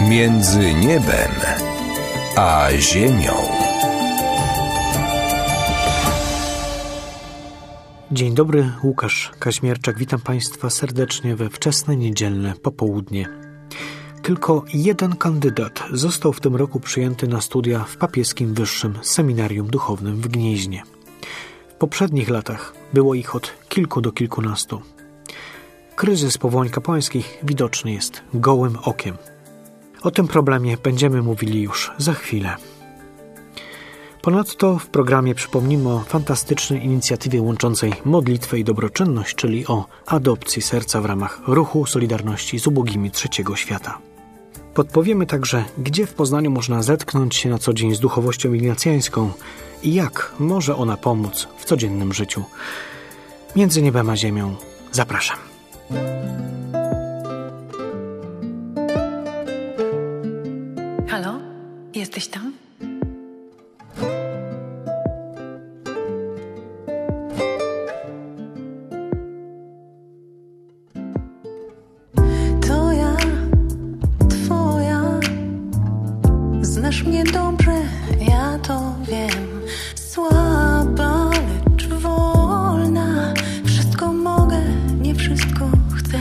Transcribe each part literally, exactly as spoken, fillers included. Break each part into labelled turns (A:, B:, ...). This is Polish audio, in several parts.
A: Między niebem a ziemią.
B: Dzień dobry, Łukasz Kaźmierczak. Witam Państwa serdecznie we wczesne niedzielne popołudnie. Tylko jeden kandydat został w tym roku przyjęty na studia w Papieskim Wyższym Seminarium Duchownym w Gnieźnie. W poprzednich latach było ich od kilku do kilkunastu. Kryzys powołań kapłańskich widoczny jest gołym okiem. O tym problemie będziemy mówili już za chwilę. Ponadto w programie przypomnimy o fantastycznej inicjatywie łączącej modlitwę i dobroczynność, czyli o adopcji serca w ramach ruchu Solidarności z ubogimi Trzeciego Świata. Podpowiemy także, gdzie w Poznaniu można zetknąć się na co dzień z duchowością ignacjańską i jak może ona pomóc w codziennym życiu. Między niebem a ziemią zapraszam.
C: Halo? Jesteś tam?
D: To ja, twoja. Znasz mnie dobrze, ja to wiem. Słaba, lecz wolna. Wszystko mogę, nie wszystko chcę.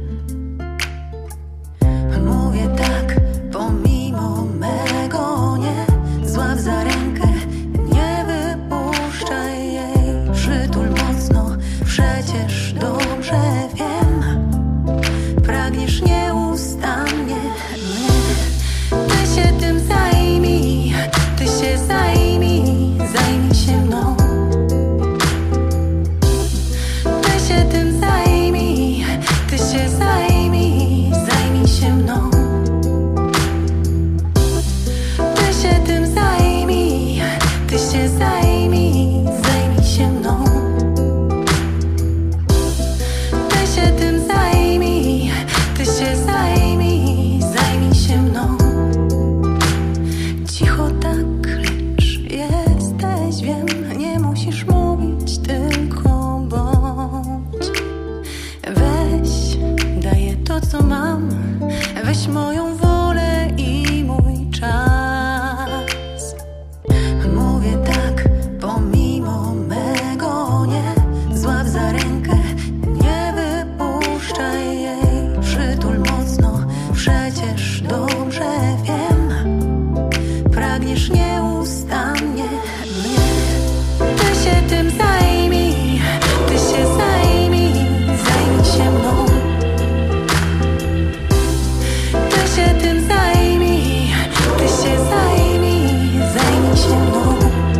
D: Mówię tak, pomimo mego nie. Złap za rękę, nie wypuszczaj jej. Przytul mocno, przecież dobrze wiem. Pragniesz nieustannie mnie. Ty się tym zajmij, ty się zajmij, zajmij się mną. Ty się tym zajmij, ty się zajmij, zajmij się mną. Ty się tym zajmij, ty się zajmij, zajmij się mną. Ty się tym zajmij, ty się zajmij, zajmij się mną. Cicho tak, lecz jesteś, wiem, nie musisz mówić, tylko bądź. Weź, daję to, co mam, weź moją wolę i mój czas. Mówię tak, pomimo mego nie. Złap za rękę, nie wypuszczaj jej. Przytul mocno, przecież dobrze wiem. Pragniesz nieustannie mnie. Ty się tym zajmij, ty się zajmij, zajmij się mną. Ty się tym zajmij, ty się zajmij, zajmij się mną.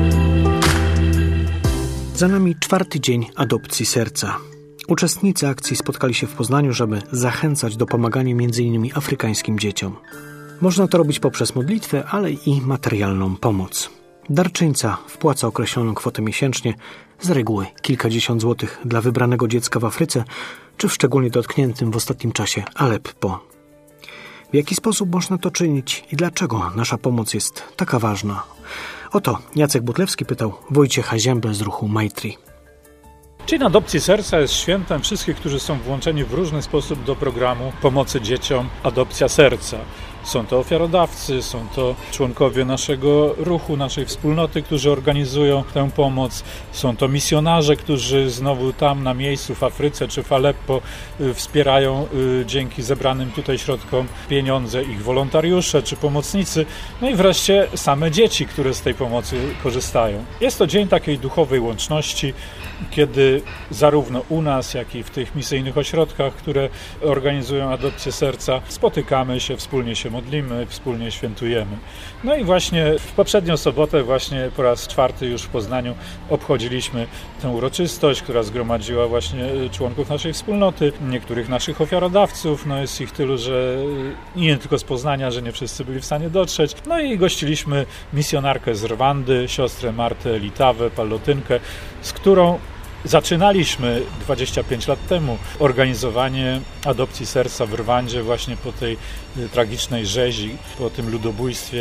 B: Za nami czwarty dzień adopcji serca. Uczestnicy akcji spotkali się w Poznaniu, żeby zachęcać do pomagania m.in. afrykańskim dzieciom. Można to robić poprzez modlitwę, ale i materialną pomoc. Darczyńca wpłaca określoną kwotę miesięcznie, z reguły kilkadziesiąt złotych dla wybranego dziecka w Afryce, czy w szczególnie dotkniętym w ostatnim czasie Aleppo. W jaki sposób można to czynić i dlaczego nasza pomoc jest taka ważna? Oto Jacek Butlewski pytał Wojciecha Ziębę z ruchu Maitri.
E: Dzień Adopcji Serca jest świętem wszystkich, którzy są włączeni w różny sposób do programu pomocy dzieciom Adopcja Serca. Są to ofiarodawcy, są to członkowie naszego ruchu, naszej wspólnoty, którzy organizują tę pomoc. Są to misjonarze, którzy znowu tam na miejscu w Afryce czy w Aleppo wspierają dzięki zebranym tutaj środkom pieniądze, ich wolontariusze czy pomocnicy. No i wreszcie same dzieci, które z tej pomocy korzystają. Jest to dzień takiej duchowej łączności, kiedy zarówno u nas, jak i w tych misyjnych ośrodkach, które organizują Adopcję Serca, spotykamy się, wspólnie się modlimy, wspólnie świętujemy. No i właśnie w poprzednią sobotę, właśnie po raz czwarty już w Poznaniu obchodziliśmy tę uroczystość, która zgromadziła właśnie członków naszej wspólnoty, niektórych naszych ofiarodawców, no jest ich tylu, że nie tylko z Poznania, że nie wszyscy byli w stanie dotrzeć. No i gościliśmy misjonarkę z Rwandy, siostrę Martę Litawę, Pallotynkę, z którą zaczynaliśmy dwadzieścia pięć lat temu organizowanie Adopcji Serca w Rwandzie właśnie po tej tragicznej rzezi, po tym ludobójstwie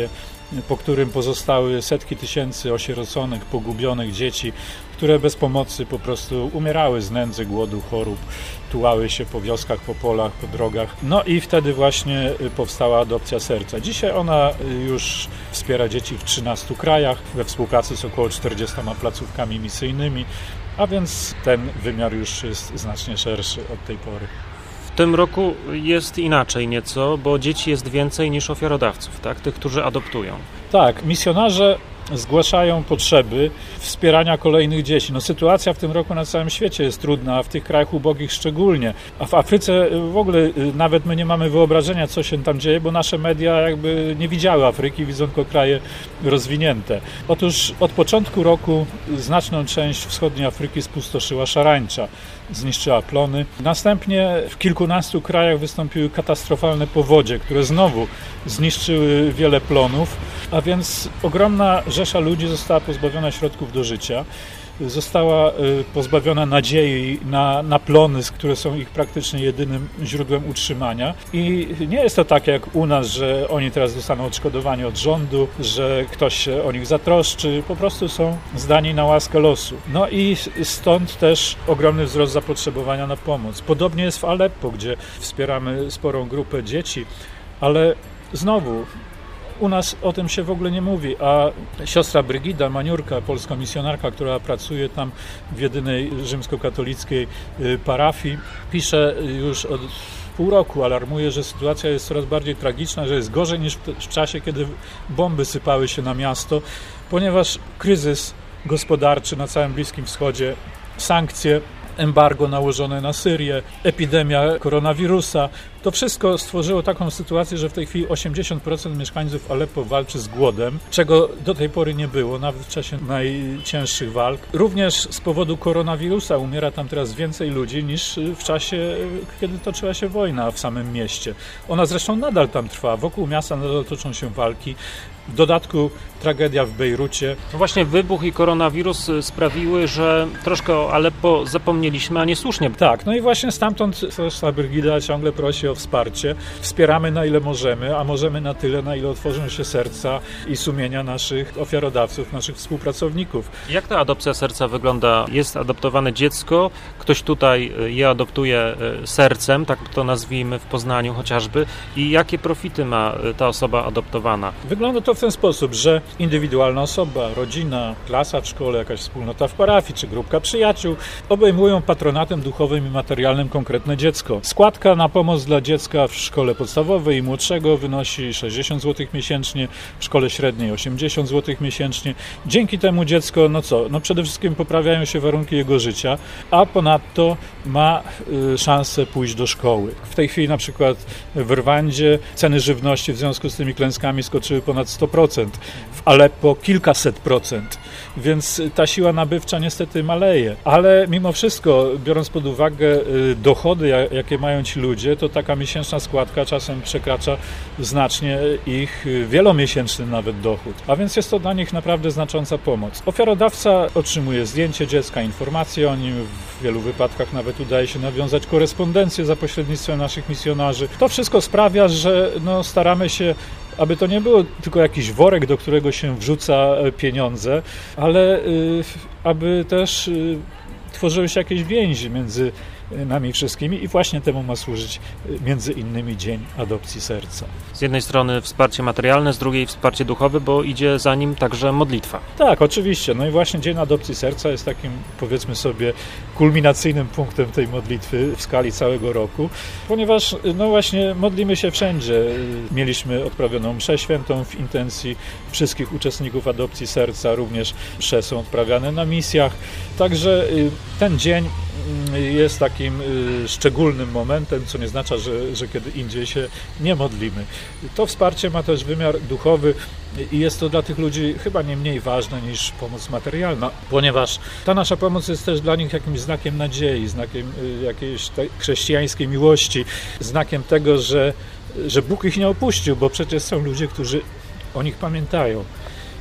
E: po którym pozostały setki tysięcy osieroconych, pogubionych dzieci, które bez pomocy po prostu umierały z nędzy, głodu, chorób, tułały się po wioskach, po polach, po drogach. No i wtedy właśnie powstała Adopcja Serca. Dzisiaj ona już wspiera dzieci w trzynastu krajach, we współpracy z około czterdziestoma placówkami misyjnymi, a więc ten wymiar już jest znacznie szerszy od tej pory.
F: W tym roku jest inaczej nieco, bo dzieci jest więcej niż ofiarodawców, tak? Tych, którzy adoptują.
E: Tak, misjonarze zgłaszają potrzeby wspierania kolejnych dzieci. No, sytuacja w tym roku na całym świecie jest trudna, a w tych krajach ubogich szczególnie. A w Afryce w ogóle nawet my nie mamy wyobrażenia, co się tam dzieje, bo nasze media jakby nie widziały Afryki, widzą tylko kraje rozwinięte. Otóż od początku roku znaczną część wschodniej Afryki spustoszyła szarańcza, zniszczyła plony. Następnie w kilkunastu krajach wystąpiły katastrofalne powodzie, które znowu zniszczyły wiele plonów, a więc ogromna rzesza ludzi została pozbawiona środków do życia, została pozbawiona nadziei na, na plony, które są ich praktycznie jedynym źródłem utrzymania. I nie jest to tak jak u nas, że oni teraz dostaną odszkodowanie od rządu, że ktoś się o nich zatroszczy, po prostu są zdani na łaskę losu. No i stąd też ogromny wzrost zapotrzebowania na pomoc. Podobnie jest w Aleppo, gdzie wspieramy sporą grupę dzieci, ale znowu u nas o tym się w ogóle nie mówi, a siostra Brygida Maniurka, polska misjonarka, która pracuje tam w jedynej rzymskokatolickiej parafii, pisze już od pół roku, alarmuje, że sytuacja jest coraz bardziej tragiczna, że jest gorzej niż w czasie, kiedy bomby sypały się na miasto, ponieważ kryzys gospodarczy na całym Bliskim Wschodzie, sankcje, embargo nałożone na Syrię, epidemia koronawirusa. To wszystko stworzyło taką sytuację, że w tej chwili osiemdziesiąt procent mieszkańców Aleppo walczy z głodem, czego do tej pory nie było, nawet w czasie najcięższych walk. Również z powodu koronawirusa umiera tam teraz więcej ludzi niż w czasie, kiedy toczyła się wojna w samym mieście. Ona zresztą nadal tam trwa, wokół miasta nadal toczą się walki. W dodatku tragedia w Bejrucie.
F: No właśnie wybuch i koronawirus sprawiły, że troszkę o Aleppo zapomnieliśmy, a niesłusznie.
E: Tak, no i właśnie stamtąd siostra Brygida ciągle prosi o wsparcie. Wspieramy na ile możemy, a możemy na tyle, na ile otworzą się serca i sumienia naszych ofiarodawców, naszych współpracowników.
F: Jak ta adopcja serca wygląda? Jest adoptowane dziecko, ktoś tutaj je adoptuje sercem, tak to nazwijmy w Poznaniu chociażby, i jakie profity ma ta osoba adoptowana?
E: Wygląda to w ten sposób, że indywidualna osoba, rodzina, klasa w szkole, jakaś wspólnota w parafii czy grupka przyjaciół obejmują patronatem duchowym i materialnym konkretne dziecko. Składka na pomoc dla dziecka w szkole podstawowej i młodszego wynosi sześćdziesiąt złotych miesięcznie, w szkole średniej osiemdziesiąt złotych miesięcznie. Dzięki temu dziecko, no co, no przede wszystkim poprawiają się warunki jego życia, a ponadto ma y, szansę pójść do szkoły. W tej chwili na przykład w Rwandzie ceny żywności w związku z tymi klęskami skoczyły ponad sto procent. W Aleppo kilkaset procent, więc ta siła nabywcza niestety maleje. Ale mimo wszystko, biorąc pod uwagę dochody, jakie mają ci ludzie, to taka miesięczna składka czasem przekracza znacznie ich wielomiesięczny nawet dochód. A więc jest to dla nich naprawdę znacząca pomoc. Ofiarodawca otrzymuje zdjęcie dziecka, informacje o nim, w wielu wypadkach nawet udaje się nawiązać korespondencję za pośrednictwem naszych misjonarzy. To wszystko sprawia, że no, staramy się, aby to nie było tylko jakiś worek, do którego się wrzuca pieniądze, ale y, aby też y, tworzyły się jakieś więzi między nami wszystkimi i właśnie temu ma służyć między innymi Dzień Adopcji Serca.
F: Z jednej strony wsparcie materialne, z drugiej wsparcie duchowe, bo idzie za nim także modlitwa.
E: Tak, oczywiście. No i właśnie Dzień Adopcji Serca jest takim, powiedzmy sobie, kulminacyjnym punktem tej modlitwy w skali całego roku, ponieważ no właśnie modlimy się wszędzie. Mieliśmy odprawioną mszę świętą w intencji wszystkich uczestników Adopcji Serca, również msze są odprawiane na misjach, także ten dzień jest takim szczególnym momentem, co nie oznacza, że, że kiedy indziej się nie modlimy. To wsparcie ma też wymiar duchowy i jest to dla tych ludzi chyba nie mniej ważne niż pomoc materialna, ponieważ ta nasza pomoc jest też dla nich jakimś znakiem nadziei, znakiem jakiejś chrześcijańskiej miłości, znakiem tego, że, że Bóg ich nie opuścił, bo przecież są ludzie, którzy o nich pamiętają.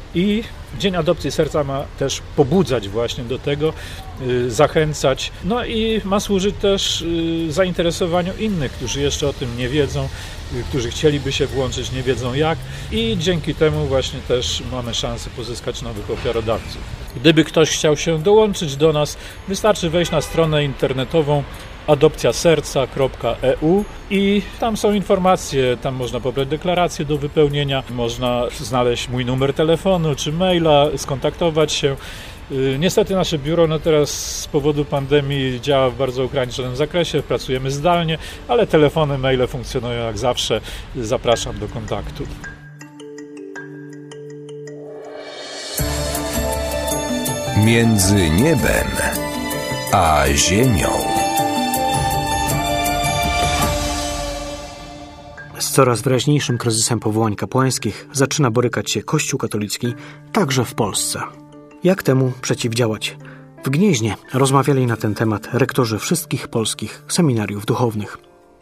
E: I Dzień Adopcji Serca ma też pobudzać właśnie do tego, zachęcać, no i ma służyć też zainteresowaniu innych, którzy jeszcze o tym nie wiedzą, którzy chcieliby się włączyć, nie wiedzą jak, i dzięki temu właśnie też mamy szansę pozyskać nowych ofiarodawców. Gdyby ktoś chciał się dołączyć do nas, wystarczy wejść na stronę internetową adopcja serca kropka e u i tam są informacje, tam można pobrać deklarację do wypełnienia, można znaleźć mój numer telefonu czy maila, skontaktować się. Niestety nasze biuro no teraz z powodu pandemii działa w bardzo ograniczonym zakresie, pracujemy zdalnie, ale telefony, maile funkcjonują jak zawsze. Zapraszam do kontaktu.
A: Między niebem a ziemią.
B: Z coraz wyraźniejszym kryzysem powołań kapłańskich zaczyna borykać się Kościół katolicki także w Polsce. Jak temu przeciwdziałać? W Gnieźnie rozmawiali na ten temat rektorzy wszystkich polskich seminariów duchownych.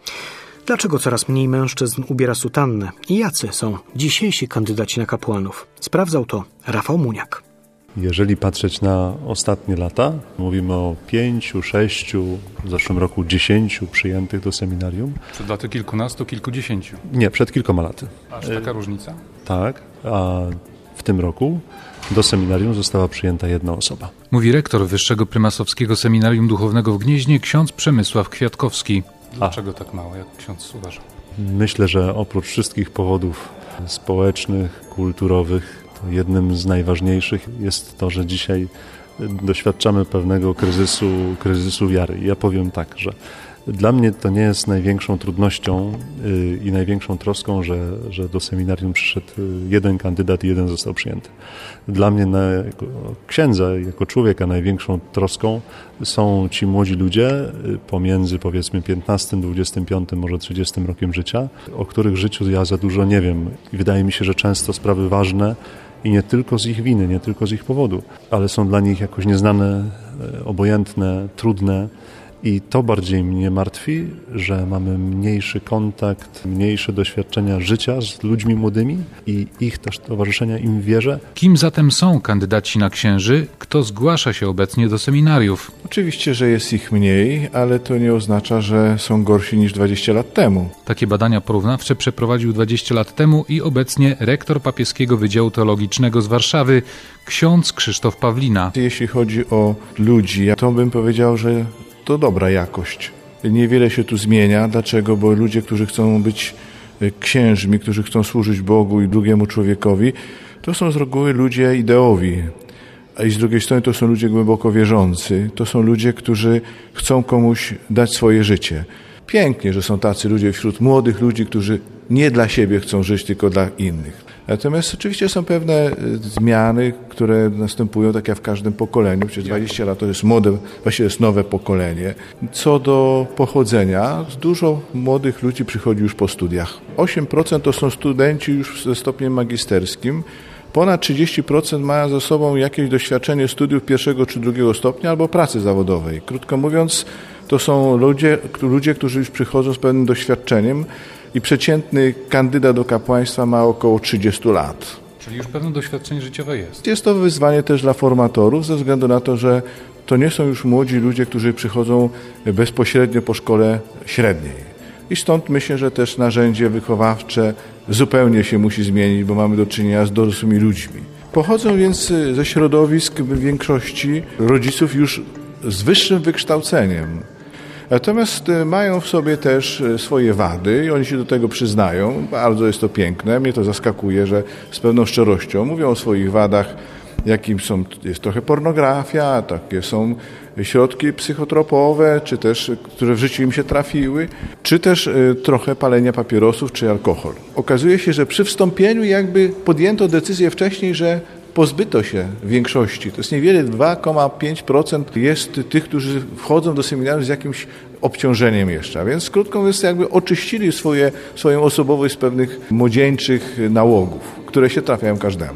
B: Dlaczego coraz mniej mężczyzn ubiera sutannę i jacy są dzisiejsi kandydaci na kapłanów? Sprawdzał to Rafał Muniak.
G: Jeżeli patrzeć na ostatnie lata, mówimy o pięciu, sześciu, w zeszłym roku dziesięciu przyjętych do seminarium.
H: Przed laty kilkunastu, kilkudziesięciu.
G: Nie, przed kilkoma laty.
H: Aż taka różnica?
G: Tak, a w tym roku do seminarium została przyjęta jedna osoba.
H: Mówi rektor Wyższego Prymasowskiego Seminarium Duchownego w Gnieźnie, ksiądz Przemysław Kwiatkowski. Dlaczego a. tak mało, jak ksiądz uważa?
G: Myślę, że oprócz wszystkich powodów społecznych, kulturowych, to jednym z najważniejszych jest to, że dzisiaj doświadczamy pewnego kryzysu, kryzysu wiary. Ja powiem tak, że dla mnie to nie jest największą trudnością yy, i największą troską, że, że do seminarium przyszedł jeden kandydat i jeden został przyjęty. Dla mnie na, jako księdza, jako człowieka największą troską są ci młodzi ludzie yy, pomiędzy powiedzmy piętnastym, dwudziestym piątym, może trzydziestym rokiem życia, o których życiu ja za dużo nie wiem. I wydaje mi się, że często sprawy ważne i nie tylko z ich winy, nie tylko z ich powodu, ale są dla nich jakoś nieznane, obojętne, trudne. I to bardziej mnie martwi, że mamy mniejszy kontakt, mniejsze doświadczenia życia z ludźmi młodymi i ich też towarzyszenia im w wierze.
H: Kim zatem są kandydaci na księży? Kto zgłasza się obecnie do seminariów?
I: Oczywiście, że jest ich mniej, ale to nie oznacza, że są gorsi niż dwadzieścia lat temu.
H: Takie badania porównawcze przeprowadził dwadzieścia lat temu i obecnie rektor papieskiego Wydziału Teologicznego z Warszawy, ksiądz Krzysztof Pawlina.
I: Jeśli chodzi o ludzi, to bym powiedział, że to dobra jakość. Niewiele się tu zmienia. Dlaczego? Bo ludzie, którzy chcą być księżmi, którzy chcą służyć Bogu i drugiemu człowiekowi, to są z reguły ludzie ideowi. A i z drugiej strony to są ludzie głęboko wierzący. To są ludzie, którzy chcą komuś dać swoje życie. Pięknie, że są tacy ludzie wśród młodych ludzi, którzy nie dla siebie chcą żyć, tylko dla innych. Natomiast oczywiście są pewne zmiany, które następują, tak jak w każdym pokoleniu. Przez dwadzieścia lat to jest młode, właściwie jest nowe pokolenie. Co do pochodzenia, dużo młodych ludzi przychodzi już po studiach. osiem procent to są studenci już ze stopniem magisterskim. Ponad trzydzieści procent ma za sobą jakieś doświadczenie studiów pierwszego czy drugiego stopnia albo pracy zawodowej. Krótko mówiąc, to są ludzie, ludzie, którzy już przychodzą z pewnym doświadczeniem i przeciętny kandydat do kapłaństwa ma około trzydzieści lat.
H: Czyli już pewne doświadczenie życiowe jest.
I: Jest to wyzwanie też dla formatorów ze względu na to, że to nie są już młodzi ludzie, którzy przychodzą bezpośrednio po szkole średniej. I stąd myślę, że też narzędzie wychowawcze zupełnie się musi zmienić, bo mamy do czynienia z dorosłymi ludźmi. Pochodzą więc ze środowisk w większości rodziców już z wyższym wykształceniem. Natomiast mają w sobie też swoje wady i oni się do tego przyznają. Bardzo jest to piękne. Mnie to zaskakuje, że z pewną szczerością mówią o swoich wadach, jakim są, jest trochę pornografia, takie są środki psychotropowe, czy też, które w życiu im się trafiły, czy też trochę palenia papierosów, czy alkohol. Okazuje się, że przy wstąpieniu jakby podjęto decyzję wcześniej, że pozbyto się większości. To jest niewiele, dwa przecinek pięć procent jest tych, którzy wchodzą do seminarium z jakimś obciążeniem jeszcze. A więc krótko mówiąc, jakby oczyścili swoje, swoją osobowość z pewnych młodzieńczych nałogów, które się trafiają każdemu.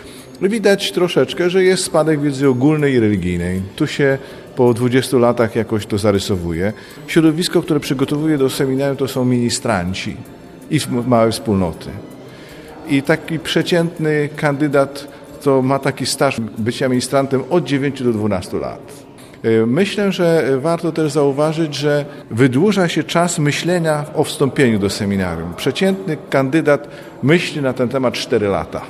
I: Widać troszeczkę, że jest spadek wiedzy ogólnej i religijnej. Tu się po dwudziestu latach jakoś to zarysowuje. Środowisko, które przygotowuje do seminarium, to są ministranci i małe wspólnoty. I taki przeciętny kandydat to ma taki staż bycia ministrantem od dziewięciu do dwunastu lat. Myślę, że warto też zauważyć, że wydłuża się czas myślenia o wstąpieniu do seminarium. Przeciętny kandydat myśli na ten temat cztery lata.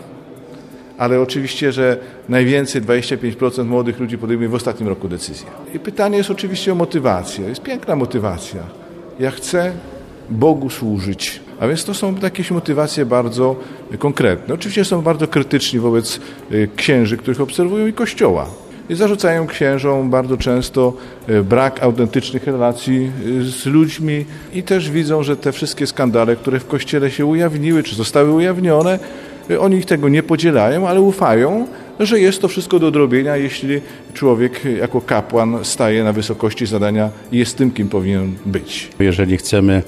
I: Ale oczywiście, że najwięcej, dwadzieścia pięć procent młodych ludzi podejmuje w ostatnim roku decyzję. I pytanie jest oczywiście o motywację. Jest piękna motywacja. Ja chcę Bogu służyć. A więc to są jakieś motywacje bardzo konkretne. Oczywiście są bardzo krytyczni wobec księży, których obserwują, i Kościoła. I zarzucają księżom bardzo często brak autentycznych relacji z ludźmi i też widzą, że te wszystkie skandale, które w Kościele się ujawniły, czy zostały ujawnione, oni ich tego nie podzielają, ale ufają, że jest to wszystko do odrobienia, jeśli człowiek jako kapłan staje na wysokości zadania i jest tym, kim powinien być.
J: Jeżeli chcemy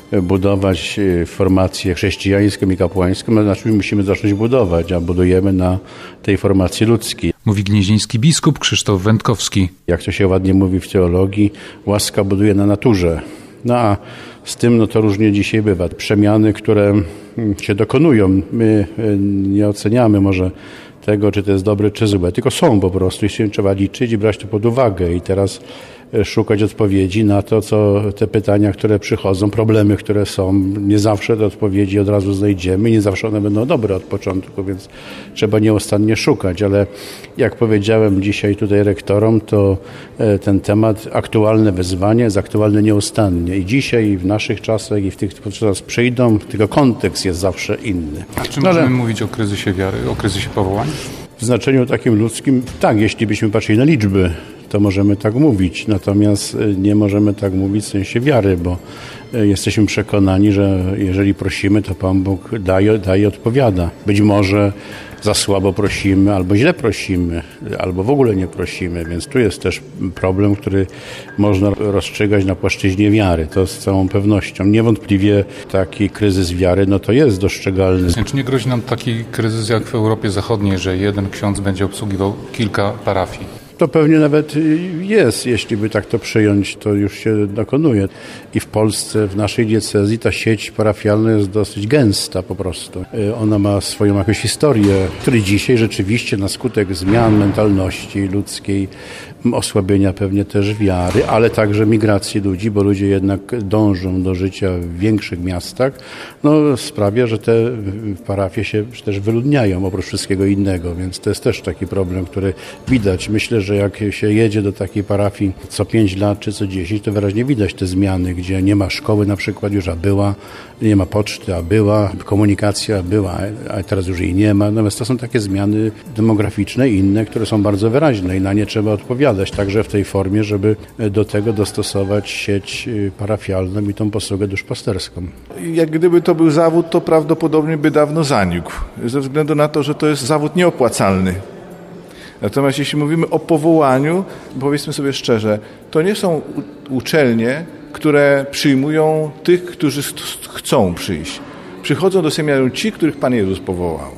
J: budować formację chrześcijańską i kapłańską, to znaczy musimy zacząć budować, a budujemy na tej formacji ludzkiej.
H: Mówi gnieźnieński biskup Krzysztof Wędkowski.
J: Jak to się ładnie mówi w teologii, łaska buduje na naturze. No a z tym no to różnie dzisiaj bywa. Przemiany, które się dokonują, my nie oceniamy może tego, czy to jest dobre, czy złe, tylko są po prostu i się trzeba liczyć i brać to pod uwagę i teraz szukać odpowiedzi na to, co te pytania, które przychodzą, problemy, które są. Nie zawsze te odpowiedzi od razu znajdziemy, nie zawsze one będą dobre od początku, więc trzeba nieustannie szukać, ale jak powiedziałem dzisiaj tutaj rektorom, to ten temat, aktualne wyzwanie jest aktualne nieustannie i dzisiaj, i w naszych czasach, i w tych, które teraz przyjdą, tylko kontekst jest zawsze inny.
H: A czy
J: no,
H: możemy
J: ale...
H: mówić o kryzysie wiary, o kryzysie powołań?
J: W znaczeniu takim ludzkim, tak, jeśli byśmy patrzyli na liczby, to możemy tak mówić, natomiast nie możemy tak mówić w sensie wiary, bo jesteśmy przekonani, że jeżeli prosimy, to Pan Bóg daje, daje odpowiada. Być może za słabo prosimy, albo źle prosimy, albo w ogóle nie prosimy, więc tu jest też problem, który można rozstrzygać na płaszczyźnie wiary, to z całą pewnością. Niewątpliwie taki kryzys wiary, no to jest dostrzegalny.
H: Czy nie grozi nam taki kryzys jak w Europie Zachodniej, że jeden ksiądz będzie obsługiwał kilka parafii?
J: To pewnie nawet jest, jeśli by tak to przyjąć, to już się dokonuje. I w Polsce, w naszej diecezji ta sieć parafialna jest dosyć gęsta po prostu. Ona ma swoją jakąś historię, której dzisiaj rzeczywiście na skutek zmian mentalności ludzkiej, osłabienia pewnie też wiary, ale także migracji ludzi, bo ludzie jednak dążą do życia w większych miastach, no sprawia, że te parafie się też wyludniają oprócz wszystkiego innego, więc to jest też taki problem, który widać. Myślę, że jak się jedzie do takiej parafii co pięć lat czy co dziesięć, to wyraźnie widać te zmiany, gdzie nie ma szkoły na przykład już, a była, nie ma poczty, a była, komunikacja była, a teraz już jej nie ma. Natomiast to są takie zmiany demograficzne i inne, które są bardzo wyraźne i na nie trzeba odpowiadać. Także w tej formie, żeby do tego dostosować sieć parafialną i tą posługę duszpasterską.
I: Jak gdyby to był zawód, to prawdopodobnie by dawno zanikł, ze względu na to, że to jest zawód nieopłacalny. Natomiast jeśli mówimy o powołaniu, powiedzmy sobie szczerze, to nie są uczelnie, które przyjmują tych, którzy chcą przyjść. Przychodzą do seminarium ci, których Pan Jezus powołał.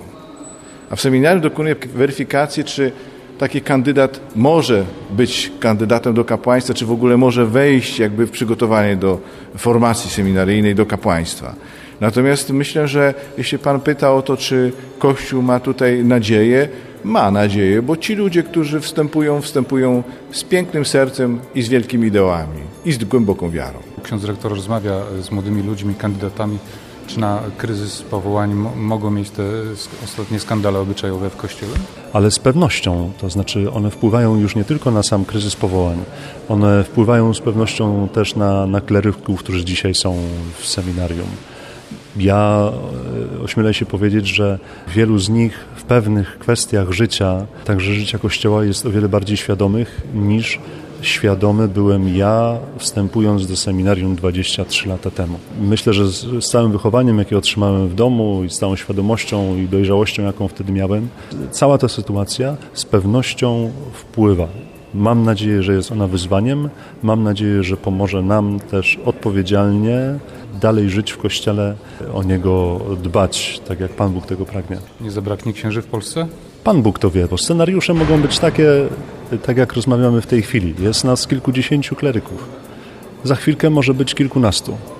I: A w seminarium dokonuje weryfikacji, czy taki kandydat może być kandydatem do kapłaństwa, czy w ogóle może wejść jakby w przygotowanie do formacji seminaryjnej, do kapłaństwa. Natomiast myślę, że jeśli Pan pyta o to, czy Kościół ma tutaj nadzieję, ma nadzieję, bo ci ludzie, którzy wstępują, wstępują z pięknym sercem i z wielkimi ideałami i z głęboką wiarą.
H: Ksiądz rektor rozmawia z młodymi ludźmi, kandydatami. Czy na kryzys powołań m- mogą mieć te ostatnie skandale obyczajowe w Kościele?
G: Ale z pewnością, to znaczy one wpływają już nie tylko na sam kryzys powołań, one wpływają z pewnością też na, na kleryków, którzy dzisiaj są w seminarium. Ja ośmielę się powiedzieć, że wielu z nich w pewnych kwestiach życia, także życia Kościoła, jest o wiele bardziej świadomych niż świadomy byłem ja, wstępując do seminarium dwadzieścia trzy lata temu. Myślę, że z, z całym wychowaniem, jakie otrzymałem w domu i z całą świadomością i dojrzałością, jaką wtedy miałem, cała ta sytuacja z pewnością wpływa. Mam nadzieję, że jest ona wyzwaniem. Mam nadzieję, że pomoże nam też odpowiedzialnie dalej żyć w Kościele, o Niego dbać, tak jak Pan Bóg tego pragnie.
H: Nie zabraknie księży w Polsce?
G: Pan Bóg to wie, bo scenariusze mogą być takie, tak jak rozmawiamy w tej chwili. Jest nas kilkudziesięciu kleryków. Za chwilkę może być kilkunastu. W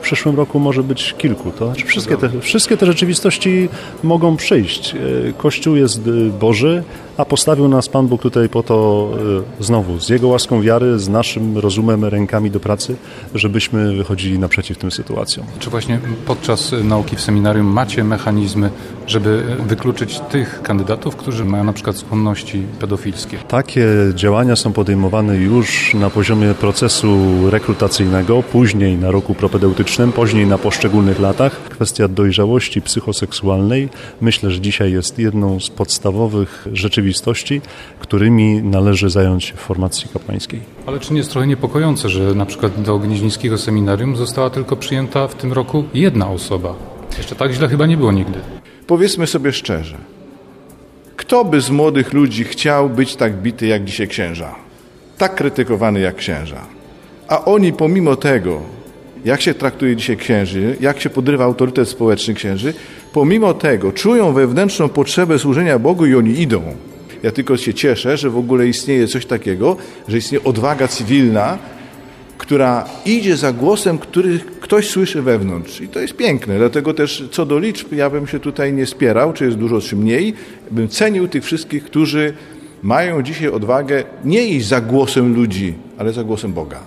G: przyszłym roku może być kilku. To znaczy wszystkie te, wszystkie te rzeczywistości mogą przyjść. Kościół jest Boży, a postawił nas Pan Bóg tutaj po to znowu z Jego łaską wiary, z naszym rozumem, rękami do pracy, żebyśmy wychodzili naprzeciw tym sytuacjom.
H: Czy właśnie podczas nauki w seminarium macie mechanizmy, żeby wykluczyć tych kandydatów, którzy mają na przykład skłonności pedofilskie?
G: Takie działania są podejmowane już na poziomie procesu rekrutacyjnego, później na roku propedeutycznym, później na poszczególnych latach. Kwestia dojrzałości psychoseksualnej myślę, że dzisiaj jest jedną z podstawowych rzeczywistości, którymi należy zająć się w formacji kapłańskiej.
H: Ale czy nie jest trochę niepokojące, że na przykład do Gnieźnieńskiego Seminarium została tylko przyjęta w tym roku jedna osoba? Jeszcze tak źle chyba nie było nigdy.
I: Powiedzmy sobie szczerze, kto by z młodych ludzi chciał być tak bity jak dzisiaj księża? Tak krytykowany jak księża. A oni pomimo tego, jak się traktuje dzisiaj księży, jak się podrywa autorytet społeczny księży, pomimo tego czują wewnętrzną potrzebę służenia Bogu i oni idą. Ja tylko się cieszę, że w ogóle istnieje coś takiego, że istnieje odwaga cywilna, która idzie za głosem, który ktoś słyszy wewnątrz. I to jest piękne. Dlatego też co do liczb ja bym się tutaj nie spierał, czy jest dużo, czy mniej. Bym cenił tych wszystkich, którzy mają dzisiaj odwagę nie iść za głosem ludzi, ale za głosem Boga.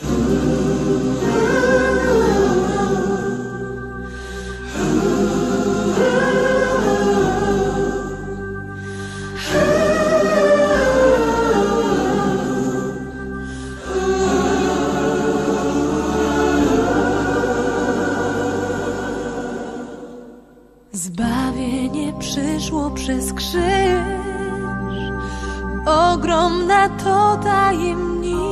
D: Zbawienie przyszło przez krzyż, ogromna to tajemnica.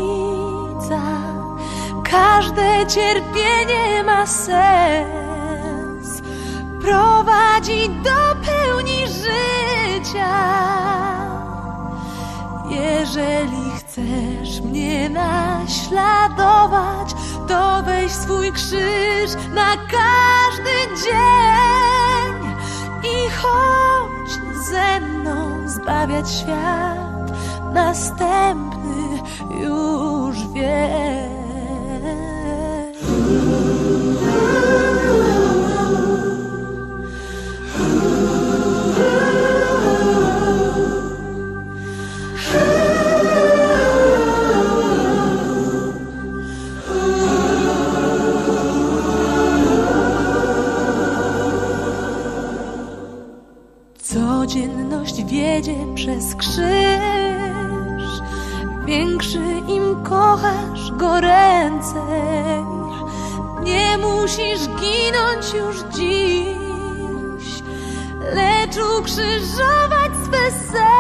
D: Każde cierpienie ma sens, prowadzi do pełni życia. Jeżeli chcesz mnie naśladować, to weź swój krzyż na każdy dzień i chodź ze mną zbawiać świat, następny już wie. Codzienność wiedzie przez krzyż, większy im kochasz go ręcej. Nie musisz ginąć już dziś, lecz ukrzyżować swe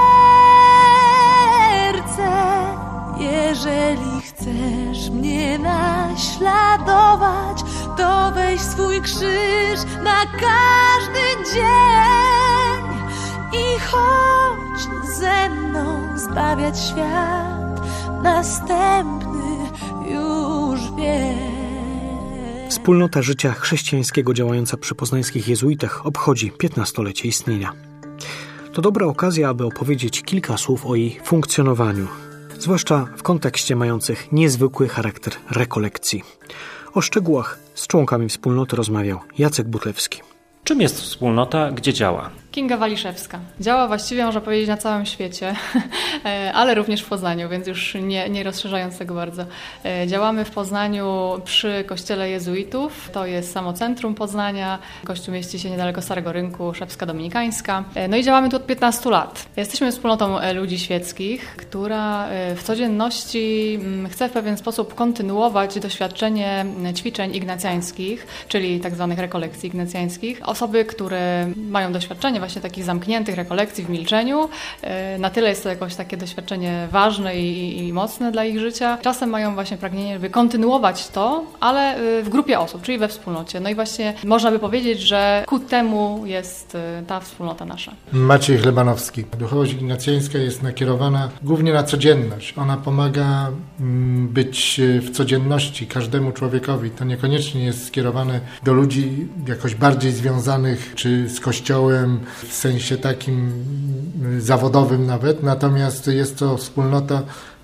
D: serce. Jeżeli chcesz mnie naśladować, to weź swój krzyż na każdy dzień i chodź ze mną zbawiać świat, następny już wie.
B: Wspólnota życia chrześcijańskiego działająca przy poznańskich jezuitach obchodzi piętnastolecie istnienia. To dobra okazja, aby opowiedzieć kilka słów o jej funkcjonowaniu, zwłaszcza w kontekście mających niezwykły charakter rekolekcji. O szczegółach z członkami wspólnoty rozmawiał Jacek Butlewski.
F: Czym jest wspólnota, gdzie działa?
K: Kinga Waliszewska. Działa właściwie, można powiedzieć, na całym świecie, ale również w Poznaniu, więc już nie, nie rozszerzając tego bardzo. Działamy w Poznaniu przy kościele jezuitów, to jest samo centrum Poznania. Kościół mieści się niedaleko Starego Rynku, Szewska Dominikańska. No i działamy tu od piętnastu lat. Jesteśmy wspólnotą ludzi świeckich, która w codzienności chce w pewien sposób kontynuować doświadczenie ćwiczeń ignacjańskich, czyli tak zwanych rekolekcji ignacjańskich. Osoby, które mają doświadczenie właśnie takich zamkniętych rekolekcji w milczeniu. Na tyle jest to jakoś takie doświadczenie ważne i, i mocne dla ich życia. Czasem mają właśnie pragnienie, żeby kontynuować to, ale w grupie osób, czyli we wspólnocie. No i właśnie można by powiedzieć, że ku temu jest ta wspólnota nasza.
L: Maciej Chlebanowski. Duchowość ignacjańska jest nakierowana głównie na codzienność. Ona pomaga być w codzienności każdemu człowiekowi. To niekoniecznie jest skierowane do ludzi jakoś bardziej związanych czy z Kościołem w sensie takim zawodowym nawet, natomiast jest to wspólnota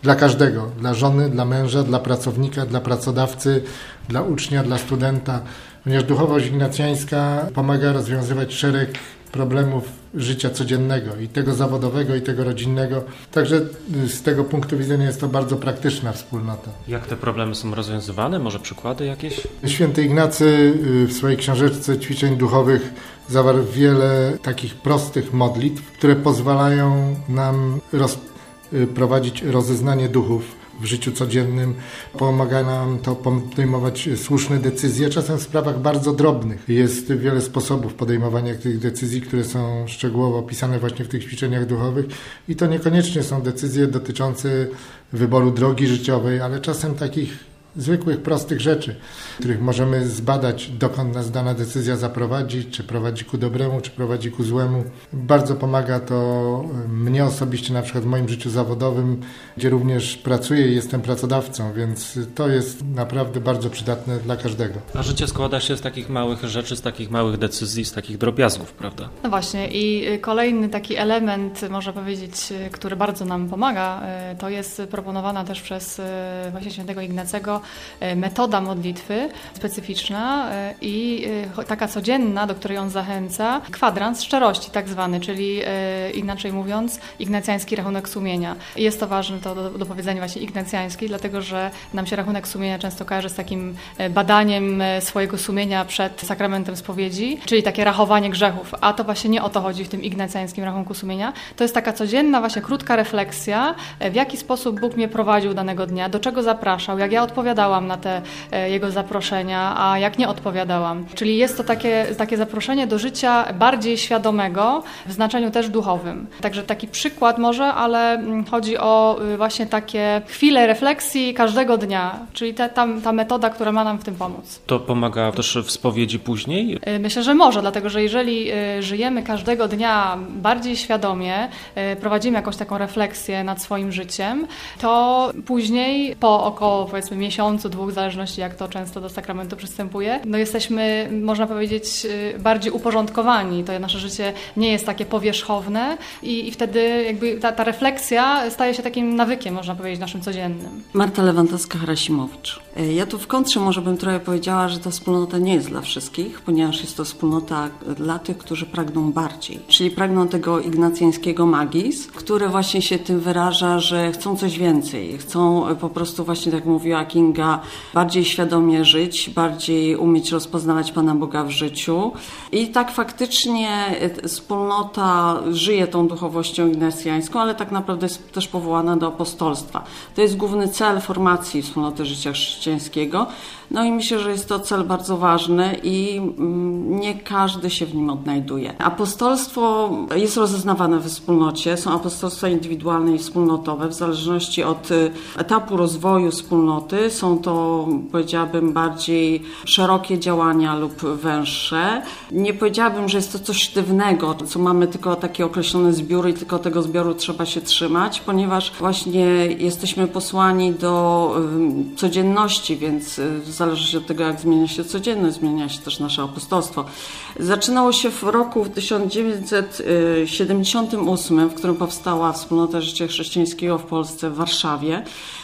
L: dla każdego, dla żony, dla męża, dla pracownika, dla pracodawcy, dla ucznia, dla studenta, ponieważ duchowość ignacjańska pomaga rozwiązywać szereg problemów życia codziennego i tego zawodowego, i tego rodzinnego. Także z tego punktu widzenia jest to bardzo praktyczna wspólnota.
F: Jak te problemy są rozwiązywane? Może przykłady jakieś?
L: Święty Ignacy w swojej książeczce ćwiczeń duchowych zawarł wiele takich prostych modlitw, które pozwalają nam roz, prowadzić rozeznanie duchów w życiu codziennym. Pomaga nam to podejmować słuszne decyzje, czasem w sprawach bardzo drobnych. Jest wiele sposobów podejmowania tych decyzji, które są szczegółowo opisane właśnie w tych ćwiczeniach duchowych i to niekoniecznie są decyzje dotyczące wyboru drogi życiowej, ale czasem takich zwykłych, prostych rzeczy, których możemy zbadać, dokąd nas dana decyzja zaprowadzi, czy prowadzi ku dobremu, czy prowadzi ku złemu. Bardzo pomaga to mnie osobiście, na przykład w moim życiu zawodowym, gdzie również pracuję i jestem pracodawcą, więc to jest naprawdę bardzo przydatne dla każdego.
F: A życie składa się z takich małych rzeczy, z takich małych decyzji, z takich drobiazgów, prawda?
K: No właśnie i kolejny taki element, można powiedzieć, który bardzo nam pomaga, to jest proponowana też przez właśnie świętego Ignacego metoda modlitwy specyficzna i taka codzienna, do której on zachęca, kwadrans szczerości tak zwany, czyli inaczej mówiąc ignacjański rachunek sumienia. Jest to ważne to do, do powiedzenia właśnie ignacjański, dlatego że nam się rachunek sumienia często kojarzy z takim badaniem swojego sumienia przed sakramentem spowiedzi, czyli takie rachowanie grzechów, a to właśnie nie o to chodzi w tym ignacjańskim rachunku sumienia. To jest taka codzienna właśnie krótka refleksja, w jaki sposób Bóg mnie prowadził danego dnia, do czego zapraszał, jak ja odpowiadałam na te jego zaproszenia, a jak nie odpowiadałam. Czyli jest to takie, takie zaproszenie do życia bardziej świadomego, w znaczeniu też duchowym. Także taki przykład może, ale chodzi o właśnie takie chwile refleksji każdego dnia, czyli ta, ta, ta metoda, która ma nam w tym pomóc.
F: To pomaga też w spowiedzi później?
K: Myślę, że może, dlatego że jeżeli żyjemy każdego dnia bardziej świadomie, prowadzimy jakąś taką refleksję nad swoim życiem, to później po około powiedzmy miesiącu, dwóch, w zależności jak to często do sakramentu przystępuje, no jesteśmy, można powiedzieć, bardziej uporządkowani. To nasze życie nie jest takie powierzchowne i, i wtedy jakby ta, ta refleksja staje się takim nawykiem, można powiedzieć, naszym codziennym.
M: Marta Lewandowska-Harasimowicz. Ja tu w kontrze może bym trochę powiedziała, że ta wspólnota nie jest dla wszystkich, ponieważ jest to wspólnota dla tych, którzy pragną bardziej. Czyli pragną tego ignacjańskiego magis, który właśnie się tym wyraża, że chcą coś więcej. Chcą po prostu właśnie, tak mówiła Kinga, bardziej świadomie żyć, bardziej umieć rozpoznawać Pana Boga w życiu. I tak faktycznie wspólnota żyje tą duchowością ignacjańską, ale tak naprawdę jest też powołana do apostolstwa. To jest główny cel formacji wspólnoty życia chrześcijańskiego. No i myślę, że jest to cel bardzo ważny i nie każdy się w nim odnajduje. Apostolstwo jest rozeznawane we wspólnocie. Są apostolstwa indywidualne i wspólnotowe w zależności od etapu rozwoju wspólnoty. Są to, powiedziałabym, bardziej szerokie działania lub węższe. Nie powiedziałabym, że jest to coś sztywnego, co mamy tylko taki określony zbiór i tylko tego zbioru trzeba się trzymać, ponieważ właśnie jesteśmy posłani do codzienności, więc w zależności od tego, jak zmienia się codzienność, zmienia się też nasze apostolstwo. Zaczynało się w roku tysiąc dziewięćset siedemdziesiątym ósmym, w którym powstała Wspólnota Życia Chrześcijańskiego w Polsce, w Warszawie,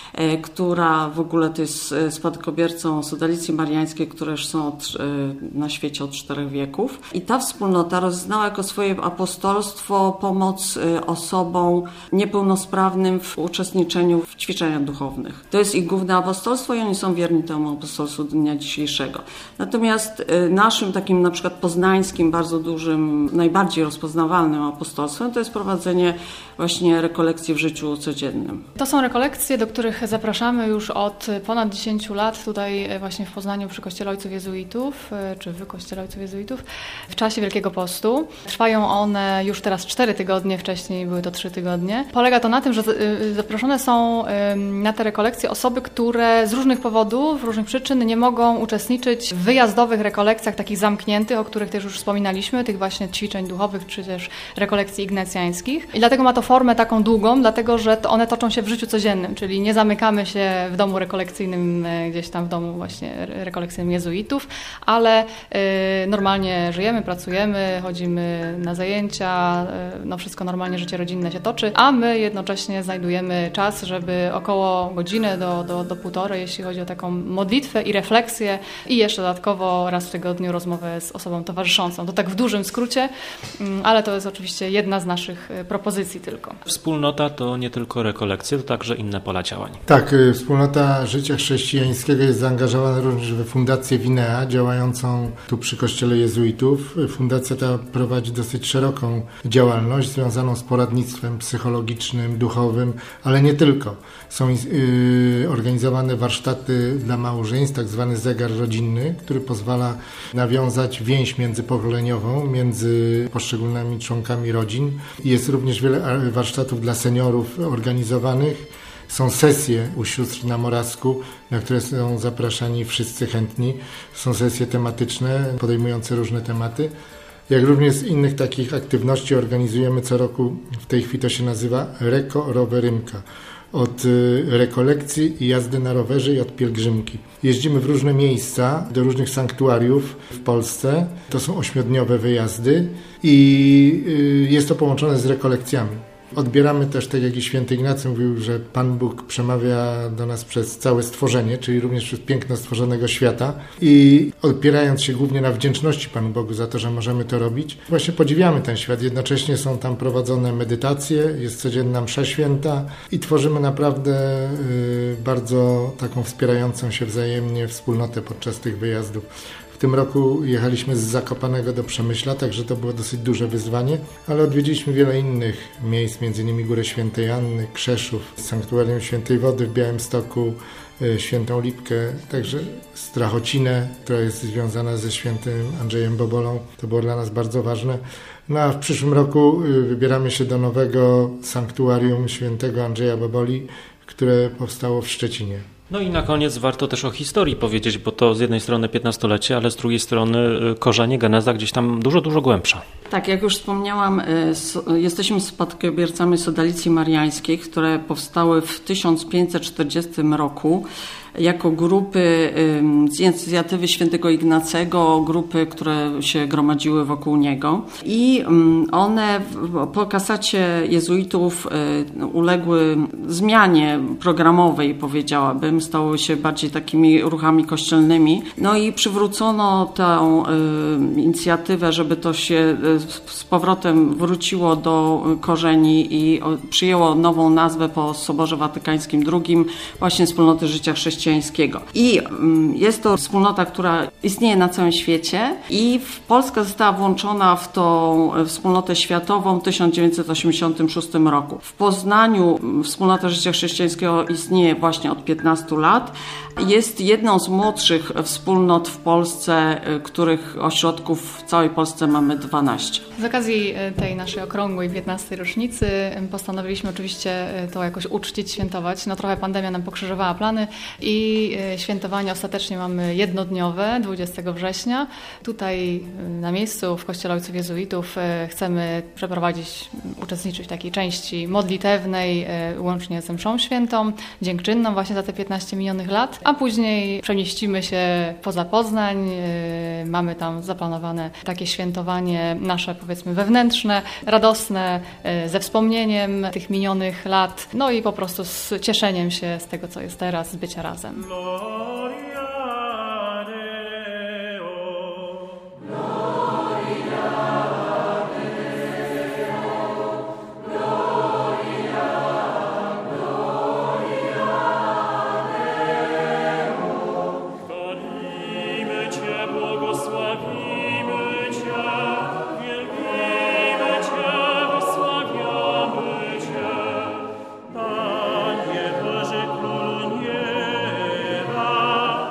M: która w ogóle to jest spadkobiercą Sodalicji Mariańskiej, które już są od, na świecie od czterech wieków. I ta wspólnota rozeznała jako swoje apostolstwo pomoc osobom niepełnosprawnym w uczestniczeniu w ćwiczeniach duchownych. To jest ich główne apostolstwo i oni są wierni temu apostolstwu do dnia dzisiejszego. Natomiast naszym takim na przykład poznańskim, bardzo dużym, najbardziej rozpoznawalnym apostolstwem to jest prowadzenie właśnie rekolekcji w życiu codziennym.
K: To są rekolekcje, do których zapraszamy już od ponad dziesięciu lat tutaj właśnie w Poznaniu przy Kościele Ojców Jezuitów, czy w Kościele Ojców Jezuitów, w czasie Wielkiego Postu. Trwają one już teraz cztery tygodnie, wcześniej były to trzy tygodnie. Polega to na tym, że zaproszone są na te rekolekcje osoby, które z różnych powodów, z różnych przyczyn nie mogą uczestniczyć w wyjazdowych rekolekcjach takich zamkniętych, o których też już wspominaliśmy, tych właśnie ćwiczeń duchowych, czy też rekolekcji ignacjańskich. I dlatego ma to formę taką długą, dlatego że one toczą się w życiu codziennym, czyli nie zamykamy zamykamy się w domu rekolekcyjnym, gdzieś tam w domu właśnie rekolekcyjnym jezuitów, ale normalnie żyjemy, pracujemy, chodzimy na zajęcia, no wszystko normalnie, życie rodzinne się toczy, a my jednocześnie znajdujemy czas, żeby około godziny do, do, do półtorej, jeśli chodzi o taką modlitwę i refleksję i jeszcze dodatkowo raz w tygodniu rozmowę z osobą towarzyszącą. To tak w dużym skrócie, ale to jest oczywiście jedna z naszych propozycji tylko.
F: Wspólnota to nie tylko rekolekcje, to także inne pola działań.
L: Tak, Wspólnota Życia Chrześcijańskiego jest zaangażowana również w Fundację Winea, działającą tu przy Kościele Jezuitów. Fundacja ta prowadzi dosyć szeroką działalność związaną z poradnictwem psychologicznym, duchowym, ale nie tylko. Są yy, organizowane warsztaty dla małżeństw, tak zwany zegar rodzinny, który pozwala nawiązać więź międzypokoleniową między poszczególnymi członkami rodzin. Jest również wiele warsztatów dla seniorów organizowanych. Są sesje u sióstr na Morawsku, na które są zapraszani wszyscy chętni. Są sesje tematyczne, podejmujące różne tematy. Jak również z innych takich aktywności organizujemy co roku, w tej chwili to się nazywa Reko Rowerymka. Od rekolekcji i jazdy na rowerze i od pielgrzymki. Jeździmy w różne miejsca, do różnych sanktuariów w Polsce. To są ośmiodniowe wyjazdy i jest to połączone z rekolekcjami. Odbieramy też, tak jak i święty Ignacy mówił, że Pan Bóg przemawia do nas przez całe stworzenie, czyli również przez piękno stworzonego świata i opierając się głównie na wdzięczności Panu Bogu za to, że możemy to robić, właśnie podziwiamy ten świat. Jednocześnie są tam prowadzone medytacje, jest codzienna msza święta i tworzymy naprawdę y, bardzo taką wspierającą się wzajemnie wspólnotę podczas tych wyjazdów. W tym roku jechaliśmy z Zakopanego do Przemyśla, także to było dosyć duże wyzwanie, ale odwiedziliśmy wiele innych miejsc, między innymi Górę Świętej Anny, Krzeszów, Sanktuarium Świętej Wody w Białymstoku, Świętą Lipkę, także Strachocinę, która jest związana ze świętym Andrzejem Bobolą. To było dla nas bardzo ważne. No a w przyszłym roku wybieramy się do nowego sanktuarium świętego Andrzeja Boboli, które powstało w Szczecinie.
F: No i na koniec warto też o historii powiedzieć, bo to z jednej strony piętnastolecie, ale z drugiej strony korzenie, geneza gdzieś tam dużo, dużo głębsza.
M: Tak, jak już wspomniałam, jesteśmy spadkobiercami Sodalicji Mariańskich, które powstały w tysiąc pięćset czterdziestym roku jako grupy z inicjatywy świętego Ignacego, grupy, które się gromadziły wokół niego. I one po kasacie jezuitów uległy zmianie programowej, powiedziałabym, stały się bardziej takimi ruchami kościelnymi. No i przywrócono tę inicjatywę, żeby to się z powrotem wróciło do korzeni i przyjęło nową nazwę po Soborze Watykańskim drugim, właśnie Wspólnoty Życia Chrześcijańskiego. I jest to wspólnota, która istnieje na całym świecie i Polska została włączona w tą wspólnotę światową w tysiąc dziewięćset osiemdziesiątym szóstym roku. W Poznaniu Wspólnota Życia Chrześcijańskiego istnieje właśnie od piętnastu lat. Jest jedną z młodszych wspólnot w Polsce, których ośrodków w całej Polsce mamy dwanaście.
K: Z okazji tej naszej okrągłej piętnastej rocznicy postanowiliśmy oczywiście to jakoś uczcić, świętować. No trochę pandemia nam pokrzyżowała plany i świętowanie ostatecznie mamy jednodniowe, dwudziestego września. Tutaj na miejscu w Kościele Ojców Jezuitów chcemy przeprowadzić, uczestniczyć w takiej części modlitewnej, łącznie ze mszą świętą, dziękczynną właśnie za te piętnaście minionych lat, a później przemieścimy się poza Poznań. Mamy tam zaplanowane takie świętowanie nasze, powiedzmy, wewnętrzne, radosne, ze wspomnieniem tych minionych lat, no i po prostu z cieszeniem się z tego, co jest teraz, z bycia razem.
N: Panie Boże, Królu nieba,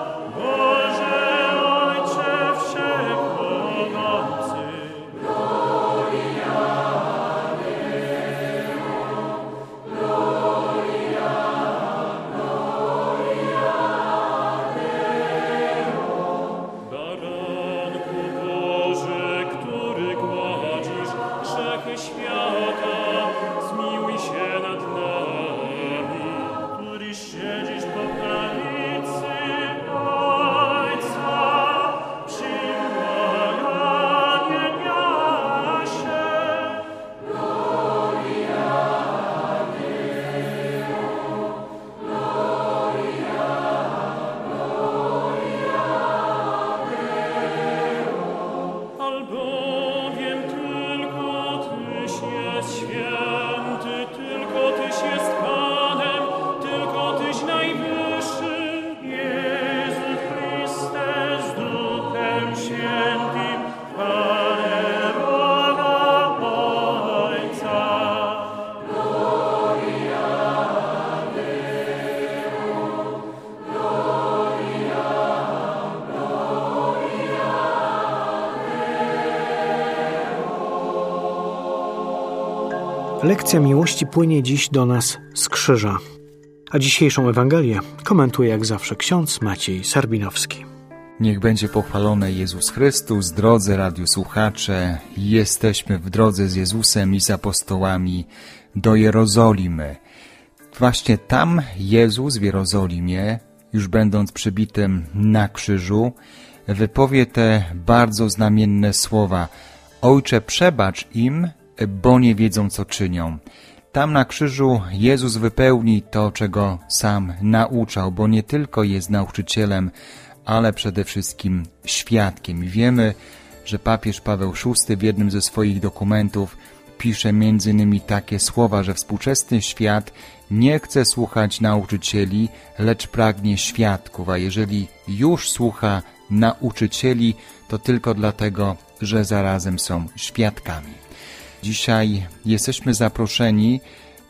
B: Lekcja miłości płynie dziś do nas z krzyża. A dzisiejszą Ewangelię komentuje jak zawsze ksiądz Maciej Sarbinowski.
N: Niech będzie pochwalony Jezus Chrystus. Drodzy radiosłuchacze, jesteśmy w drodze z Jezusem i z apostołami do Jerozolimy. Właśnie tam Jezus w Jerozolimie, już będąc przybitym na krzyżu, wypowie te bardzo znamienne słowa: Ojcze, przebacz im, bo nie wiedzą, co czynią. Tam na krzyżu Jezus wypełni to, czego sam nauczał, bo nie tylko jest nauczycielem, ale przede wszystkim świadkiem. I wiemy, że papież Paweł szósty w jednym ze swoich dokumentów pisze między innymi takie słowa, że współczesny świat nie chce słuchać nauczycieli, lecz pragnie świadków, a jeżeli już słucha nauczycieli, to tylko dlatego, że zarazem są świadkami. Dzisiaj jesteśmy zaproszeni,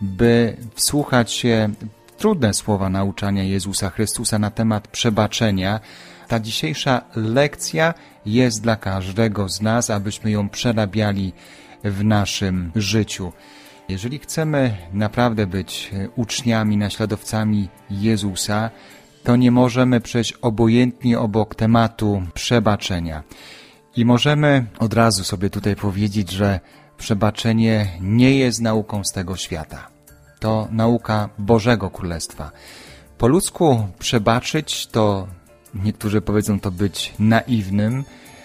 N: by wsłuchać się w trudne słowa nauczania Jezusa Chrystusa na temat przebaczenia. Ta dzisiejsza lekcja jest dla każdego z nas, abyśmy ją przerabiali w naszym życiu. Jeżeli chcemy naprawdę być uczniami, naśladowcami Jezusa, to nie możemy przejść obojętnie obok tematu przebaczenia. I możemy od razu sobie tutaj powiedzieć, że przebaczenie nie jest nauką z tego świata. To nauka Bożego Królestwa. Po ludzku przebaczyć to, niektórzy powiedzą to być naiwnym,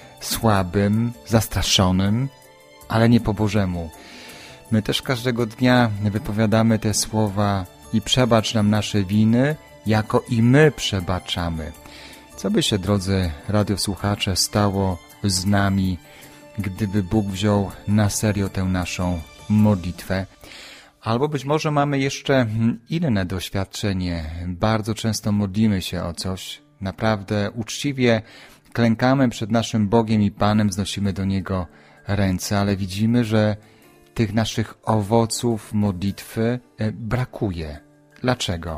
N: słabym, zastraszonym, ale nie po Bożemu. My też każdego dnia wypowiadamy te słowa: i przebacz nam nasze winy, jako i my przebaczamy. Co by się, drodzy radiosłuchacze, stało z nami, gdyby Bóg wziął na serio tę naszą modlitwę? Albo być może mamy jeszcze inne doświadczenie. Bardzo często modlimy się o coś, naprawdę uczciwie klękamy przed naszym Bogiem i Panem, znosimy do Niego ręce, ale widzimy, że tych naszych owoców modlitwy brakuje. Dlaczego?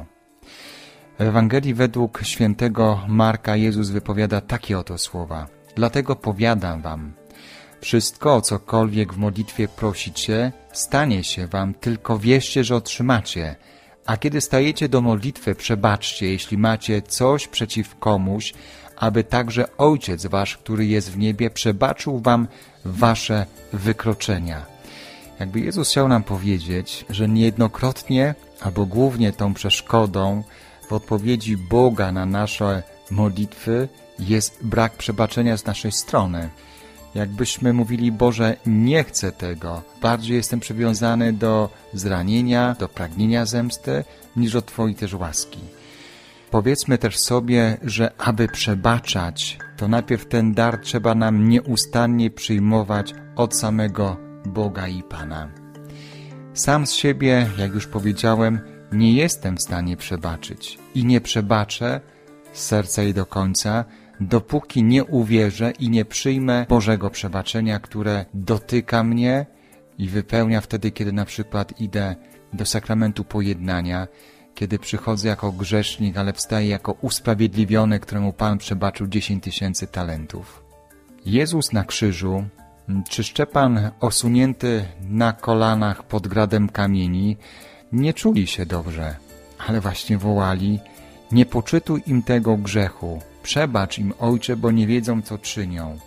N: W Ewangelii według świętego Marka Jezus wypowiada takie oto słowa: Dlatego powiadam wam, wszystko, o cokolwiek w modlitwie prosicie, stanie się wam, tylko wierzcie, że otrzymacie. A kiedy stajecie do modlitwy, przebaczcie, jeśli macie coś przeciw komuś, aby także Ojciec wasz, który jest w niebie, przebaczył wam wasze wykroczenia. Jakby Jezus chciał nam powiedzieć, że niejednokrotnie, albo głównie tą przeszkodą w odpowiedzi Boga na nasze modlitwy jest brak przebaczenia z naszej strony. Jakbyśmy mówili: Boże, nie chcę tego, bardziej jestem przywiązany do zranienia, do pragnienia zemsty, niż do Twojej też łaski. Powiedzmy też sobie, że aby przebaczać, to najpierw ten dar trzeba nam nieustannie przyjmować od samego Boga i Pana. Sam z siebie, jak już powiedziałem, nie jestem w stanie przebaczyć i nie przebaczę z serca i do końca, dopóki nie uwierzę i nie przyjmę Bożego przebaczenia, które dotyka mnie i wypełnia wtedy, kiedy na przykład idę do sakramentu pojednania, kiedy przychodzę jako grzesznik, ale wstaję jako usprawiedliwiony, któremu Pan przebaczył dziesięć tysięcy talentów. Jezus na krzyżu, czy Szczepan osunięty na kolanach pod gradem kamieni, nie czuli się dobrze, ale właśnie wołali: nie poczytuj im tego grzechu, przebacz im, Ojcze, bo nie wiedzą, co czynią.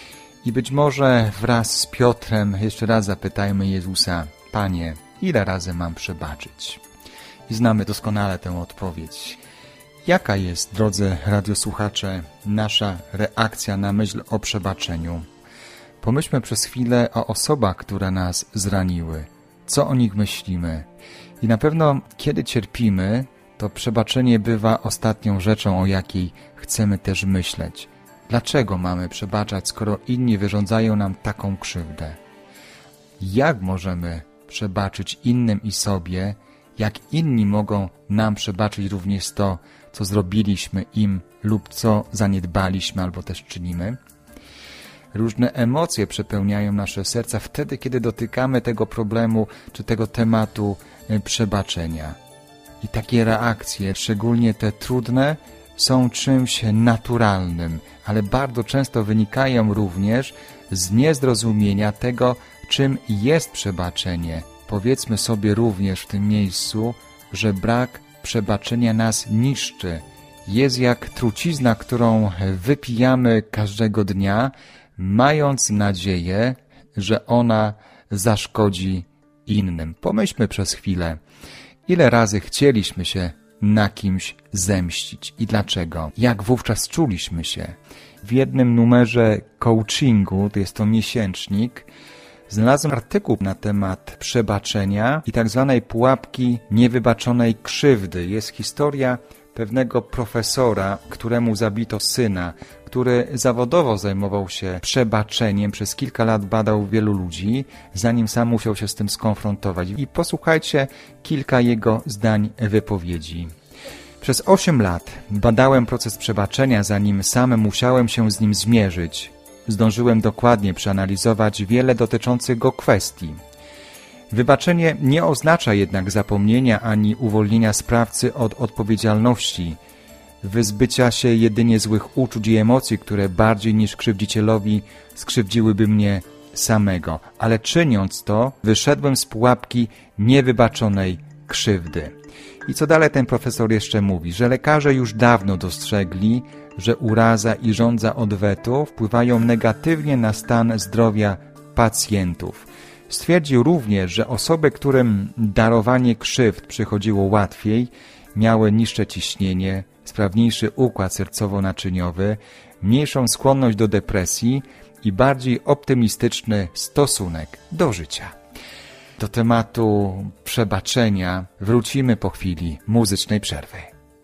N: I być może wraz z Piotrem jeszcze raz zapytajmy Jezusa: Panie, ile razy mam przebaczyć? I znamy doskonale tę odpowiedź. Jaka jest, drodzy radiosłuchacze, nasza reakcja na myśl o przebaczeniu? Pomyślmy przez chwilę o osobach, które nas zraniły. Co o nich myślimy? I na pewno, kiedy cierpimy, to przebaczenie bywa ostatnią rzeczą, o jakiej chcemy też myśleć. Dlaczego mamy przebaczać, skoro inni wyrządzają nam taką krzywdę? Jak możemy przebaczyć innym i sobie, jak inni mogą nam przebaczyć również to, co zrobiliśmy im lub co zaniedbaliśmy albo też czynimy? Różne emocje przepełniają nasze serca wtedy, kiedy dotykamy tego problemu czy tego tematu przebaczenia. I takie reakcje, szczególnie te trudne, są czymś naturalnym, ale bardzo często wynikają również z niezrozumienia tego, czym jest przebaczenie, powiedzmy sobie również w tym miejscu, że brak przebaczenia nas niszczy. Jest jak trucizna, którą wypijamy każdego dnia, mając nadzieję, że ona zaszkodzi innym. Pomyślmy przez chwilę, ile razy chcieliśmy się na kimś zemścić i dlaczego? Jak wówczas czuliśmy się? W jednym numerze coachingu, to jest to miesięcznik, znalazłem artykuł na temat przebaczenia i tak zwanej pułapki niewybaczonej krzywdy. Jest historia pewnego profesora, któremu zabito syna, który zawodowo zajmował się przebaczeniem, przez kilka lat badał wielu ludzi, zanim sam musiał się z tym skonfrontować. I posłuchajcie kilka jego zdań wypowiedzi. Przez osiem lat badałem proces przebaczenia, zanim sam musiałem się z nim zmierzyć. Zdążyłem dokładnie przeanalizować wiele dotyczących go kwestii. Wybaczenie nie oznacza jednak zapomnienia ani uwolnienia sprawcy od odpowiedzialności, wyzbycia się jedynie złych uczuć i emocji, które bardziej niż krzywdzicielowi skrzywdziłyby mnie samego. Ale czyniąc to, wyszedłem z pułapki niewybaczonej krzywdy. I co dalej ten profesor jeszcze mówi? Że lekarze już dawno dostrzegli, że uraza i żądza odwetu wpływają negatywnie na stan zdrowia pacjentów. Stwierdził również, że osoby, którym darowanie krzywd przychodziło łatwiej, miały niższe ciśnienie, sprawniejszy układ sercowo-naczyniowy, mniejszą skłonność do depresji i bardziej optymistyczny stosunek do życia. Do tematu przebaczenia wrócimy po chwili muzycznej przerwy.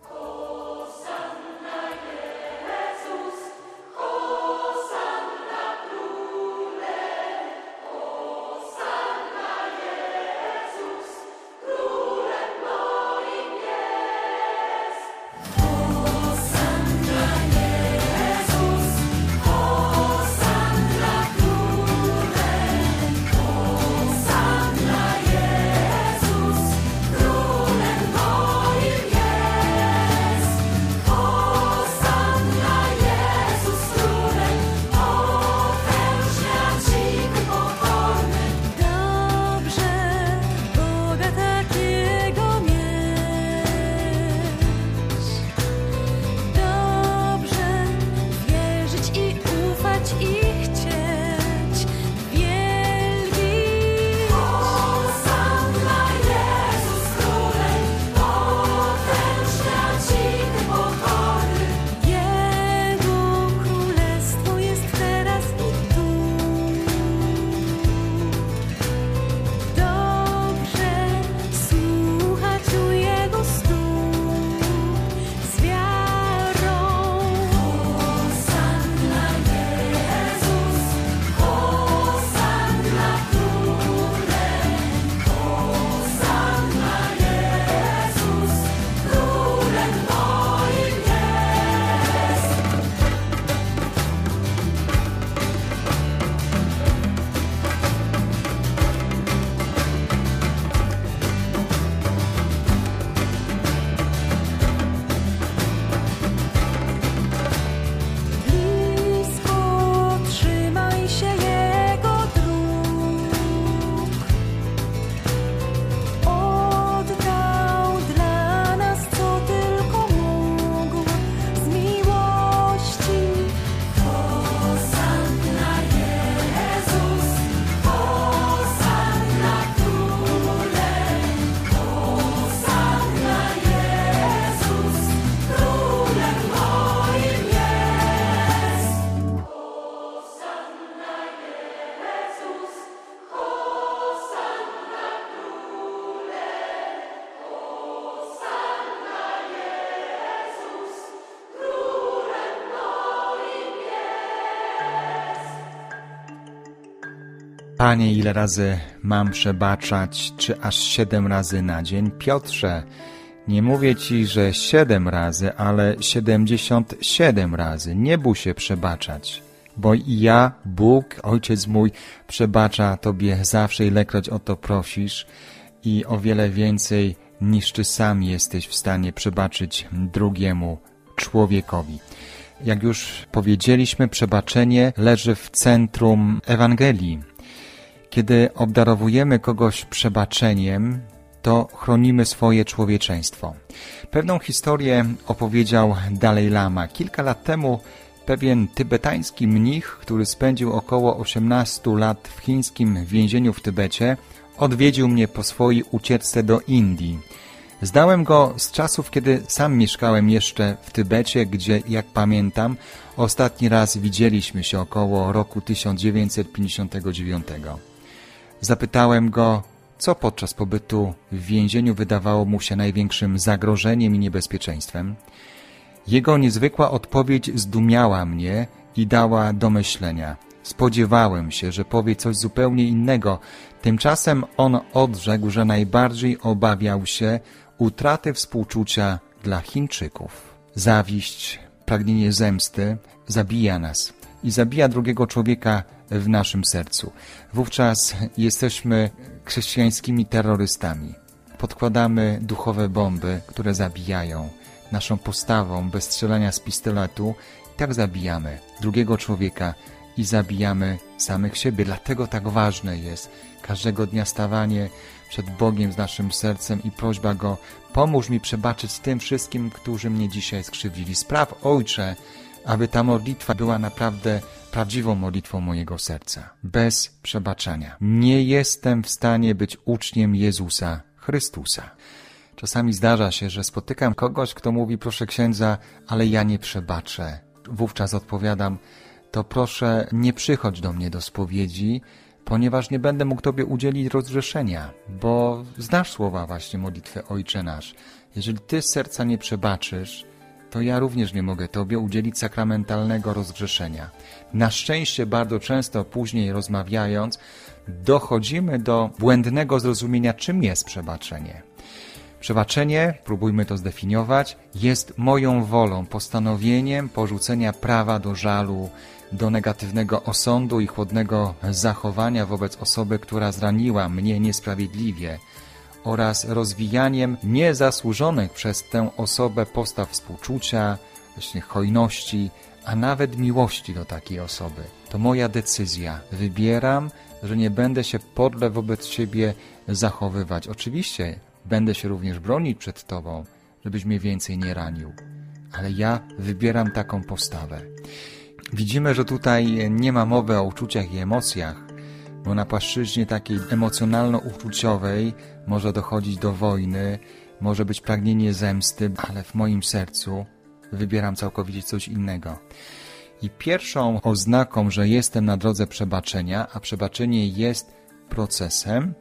N: Panie, ile razy mam przebaczać, czy aż siedem razy na dzień? Piotrze, nie mówię Ci, że siedem razy, ale siedemdziesiąt siedem razy. Nie bój się przebaczać, bo i ja, Bóg, Ojciec mój, przebacza Tobie zawsze, ilekroć o to prosisz i o wiele więcej niż Ty sam jesteś w stanie przebaczyć drugiemu człowiekowi. Jak już powiedzieliśmy, przebaczenie leży w centrum Ewangelii. Kiedy obdarowujemy kogoś przebaczeniem, to chronimy swoje człowieczeństwo. Pewną historię opowiedział Dalaj Lama. Kilka lat temu pewien tybetański mnich, który spędził około osiemnaście lat w chińskim więzieniu w Tybecie, odwiedził mnie po swojej ucieczce do Indii. Znałem go z czasów, kiedy sam mieszkałem jeszcze w Tybecie, gdzie, jak pamiętam, ostatni raz widzieliśmy się około roku tysiąc dziewięćset pięćdziesiątego dziewiątego. Zapytałem go, co podczas pobytu w więzieniu wydawało mu się największym zagrożeniem i niebezpieczeństwem. Jego niezwykła odpowiedź zdumiała mnie i dała do myślenia. Spodziewałem się, że powie coś zupełnie innego. Tymczasem on odrzekł, że najbardziej obawiał się utraty współczucia dla Chińczyków. Zawiść, pragnienie zemsty zabija nas i zabija drugiego człowieka w naszym sercu. Wówczas jesteśmy chrześcijańskimi terrorystami. Podkładamy duchowe bomby, które zabijają. Naszą postawą bez strzelania z pistoletu tak zabijamy drugiego człowieka i zabijamy samych siebie. Dlatego tak ważne jest każdego dnia stawanie przed Bogiem z naszym sercem i prośba Go, pomóż mi przebaczyć tym wszystkim, którzy mnie dzisiaj skrzywdzili. Spraw, Ojcze, aby ta modlitwa była naprawdę prawdziwą modlitwą mojego serca. Bez przebaczenia nie jestem w stanie być uczniem Jezusa Chrystusa. Czasami zdarza się, że spotykam kogoś, kto mówi, proszę księdza, ale ja nie przebaczę. Wówczas odpowiadam, to proszę nie przychodź do mnie do spowiedzi, ponieważ nie będę mógł Tobie udzielić rozgrzeszenia, bo znasz słowa właśnie modlitwy Ojcze Nasz. Jeżeli Ty z serca nie przebaczysz, to ja również nie mogę Tobie udzielić sakramentalnego rozgrzeszenia. Na szczęście bardzo często później rozmawiając, dochodzimy do błędnego zrozumienia, czym jest przebaczenie. Przebaczenie, próbujmy to zdefiniować, jest moją wolą, postanowieniem porzucenia prawa do żalu, do negatywnego osądu i chłodnego zachowania wobec osoby, która zraniła mnie niesprawiedliwie oraz rozwijaniem niezasłużonych przez tę osobę postaw współczucia, właśnie hojności, a nawet miłości do takiej osoby. To moja decyzja. Wybieram, że nie będę się podle wobec siebie zachowywać. Oczywiście będę się również bronić przed Tobą, żebyś mnie więcej nie ranił. Ale ja wybieram taką postawę. Widzimy, że tutaj nie ma mowy o uczuciach i emocjach, bo na płaszczyźnie takiej emocjonalno-uczuciowej może dochodzić do wojny, może być pragnienie zemsty, ale w moim sercu wybieram całkowicie coś innego. I pierwszą oznaką, że jestem na drodze przebaczenia, a przebaczenie jest procesem,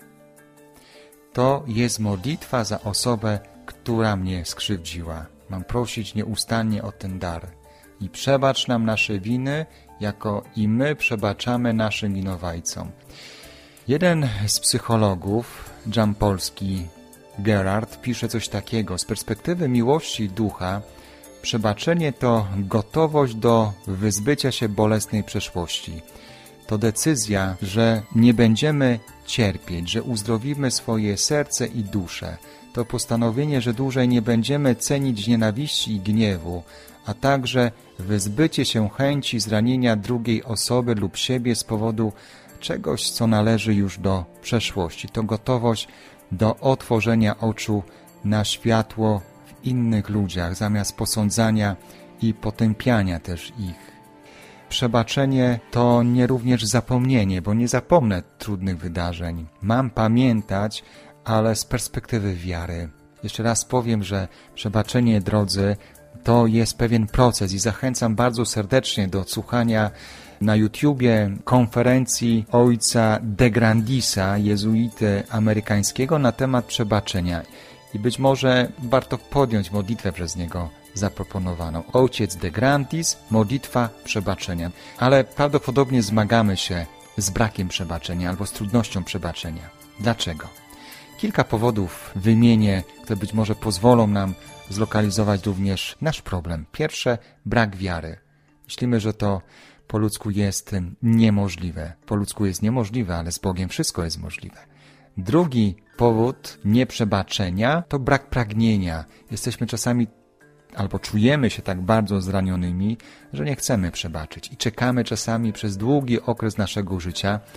N: to jest modlitwa za osobę, która mnie skrzywdziła. Mam prosić nieustannie o ten dar. I przebacz nam nasze winy, jako i my przebaczamy naszym winowajcom. Jeden z psychologów, Jampolski Gerard, pisze coś takiego. Z perspektywy miłości ducha, przebaczenie to gotowość do wyzbycia się bolesnej przeszłości. To decyzja, że nie będziemy cierpieć, że uzdrowimy swoje serce i duszę. To postanowienie, że dłużej nie będziemy cenić nienawiści i gniewu, a także wyzbycie się chęci zranienia drugiej osoby lub siebie z powodu czegoś, co należy już do przeszłości. To gotowość do otworzenia oczu na światło w innych ludziach, zamiast posądzania i potępiania też ich. Przebaczenie to nie również zapomnienie, bo nie zapomnę trudnych wydarzeń. Mam pamiętać, ale z perspektywy wiary. Jeszcze raz powiem, że przebaczenie, drodzy, to jest pewien proces i zachęcam bardzo serdecznie do słuchania na YouTubie konferencji ojca De Grandisa, jezuity amerykańskiego, na temat przebaczenia. I być może warto podjąć modlitwę przez niego zaproponowaną. Ojciec De Grandis, modlitwa przebaczenia. Ale prawdopodobnie zmagamy się z brakiem przebaczenia albo z trudnością przebaczenia. Dlaczego? Kilka powodów wymienię, które być może pozwolą nam zlokalizować również nasz problem. Pierwsze, brak wiary. Myślimy, że to po ludzku jest niemożliwe. Po ludzku jest niemożliwe, ale z Bogiem wszystko jest możliwe. Drugi powód nieprzebaczenia to brak pragnienia. Jesteśmy czasami albo czujemy się tak bardzo zranionymi, że nie chcemy przebaczyć i czekamy czasami przez długi okres naszego życia,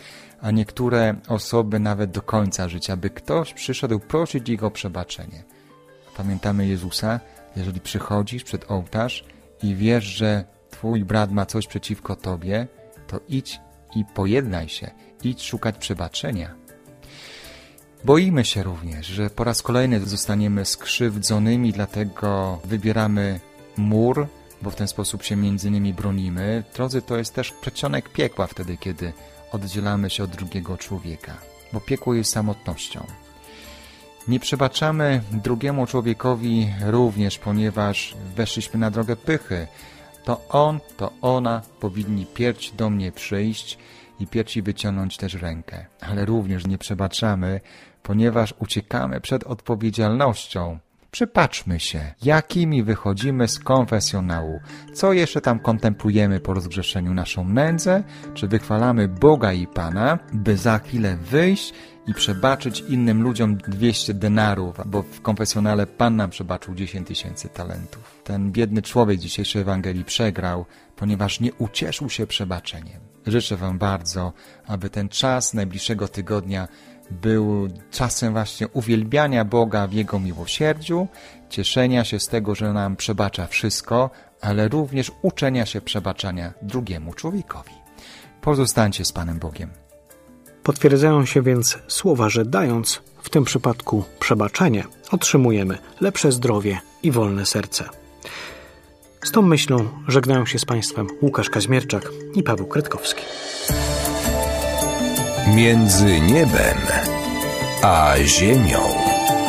N: a niektóre osoby nawet do końca życia, by ktoś przyszedł prosić ich o przebaczenie. Pamiętamy Jezusa, jeżeli przychodzisz przed ołtarz i wiesz, że twój brat ma coś przeciwko tobie, to idź i pojednaj się, idź szukać przebaczenia. Boimy się również, że po raz kolejny zostaniemy skrzywdzonymi, dlatego wybieramy mur, bo w ten sposób się między nimi bronimy. Drodzy, to jest też przedsionek piekła wtedy, kiedy oddzielamy się od drugiego człowieka, bo piekło jest samotnością. Nie przebaczamy drugiemu człowiekowi również, ponieważ weszliśmy na drogę pychy. To on, to ona powinni pierś do mnie przyjść i piersi wyciągnąć też rękę. Ale również nie przebaczamy, ponieważ uciekamy przed odpowiedzialnością. Przypatrzmy się, jakimi wychodzimy z konfesjonału. Co jeszcze tam kontemplujemy po rozgrzeszeniu? Naszą nędzę? Czy wychwalamy Boga i Pana, by za chwilę wyjść i przebaczyć innym ludziom dwieście denarów, bo w konfesjonale Pan nam przebaczył dziesięć tysięcy talentów. Ten biedny człowiek dzisiejszej Ewangelii przegrał, ponieważ nie ucieszył się przebaczeniem. Życzę Wam bardzo, aby ten czas najbliższego tygodnia był czasem właśnie uwielbiania Boga w Jego miłosierdziu, cieszenia się z tego, że nam przebacza wszystko, ale również uczenia się przebaczania drugiemu człowiekowi. Pozostańcie z Panem Bogiem.
B: Potwierdzają się więc słowa, że dając w tym przypadku przebaczenie, otrzymujemy lepsze zdrowie i wolne serce. Z tą myślą żegnają się z Państwem Łukasz Kaźmierczak i Paweł Kretkowski.
A: Między niebem a ziemią.